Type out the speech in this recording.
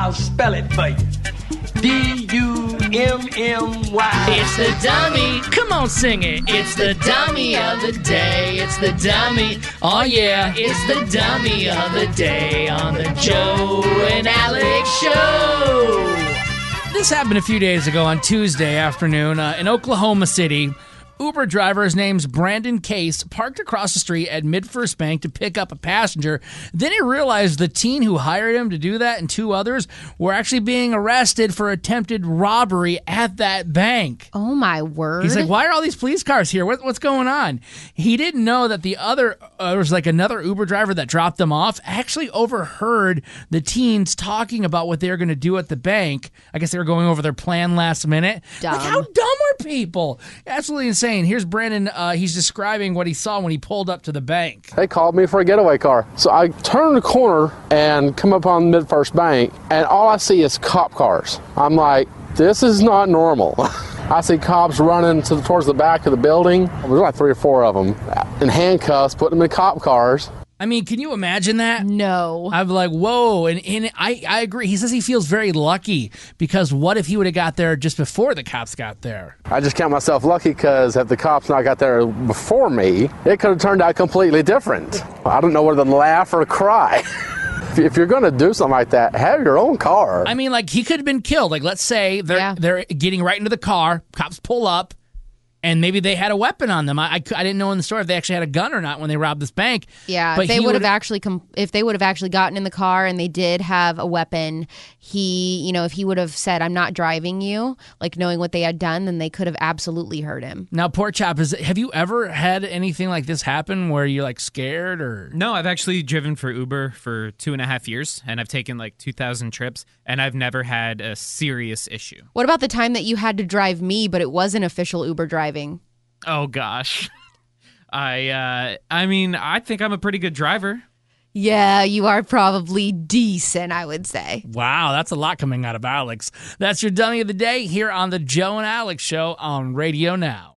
I'll spell it for you. D-U-M-M-Y. It's the dummy. Come on, sing it. It's the dummy of the day. It's the dummy. Oh, yeah. It's the dummy of the day on the Joe and Alex Show. This happened a few days ago on Tuesday afternoon in Oklahoma City. Uber driver, his name's Brandon Case, parked across the street at MidFirst Bank to pick up a passenger. Then he realized the teen who hired him to do that and two others were actually being arrested for attempted robbery at that bank. Oh, my word. He's like, why are all these police cars here? What's going on? He didn't know that the other, there was like another Uber driver that dropped them off, actually overheard the teens talking about what they were going to do at the bank. I guess they were going over their plan last minute. Dumb. Like, how dumb are people? Absolutely insane. Here's Brandon. He's describing what he saw when he pulled up to the bank. They called me for a getaway car. So I turn the corner and come up on MidFirst Bank, and all I see is cop cars. I'm like, this is not normal. I see cops running towards the back of the building. There's like 3 or 4 of them in handcuffs, putting them in cop cars. I mean, can you imagine that? No. I'm like, whoa. And I agree. He says he feels very lucky because what if he would have got there just before the cops got there? I just count myself lucky because if the cops not got there before me, it could have turned out completely different. I don't know whether to laugh or cry. If you're going to do something like that, have your own car. I mean, like, he could have been killed. Like, let's say they're getting right into the car, cops pull up, and maybe they had a weapon on them. I didn't know in the story if they actually had a gun or not when they robbed this bank. Yeah, but if they would have actually if they would have actually gotten in the car and they did have a weapon, if he would have said, "I'm not driving you," like knowing what they had done, then they could have absolutely hurt him. Now, Pork Chop, have you ever had anything like this happen where you're like scared or? No, I've actually driven for Uber for 2.5 years, and I've taken like 2,000 trips, and I've never had a serious issue. What about the time that you had to drive me, but it wasn't official Uber driving? Oh gosh, I mean, I think I'm a pretty good driver. Yeah, you are probably decent, I would say. Wow, that's a lot coming out of Alex. That's your dummy of the day here on the Joe and Alex Show on Radio Now.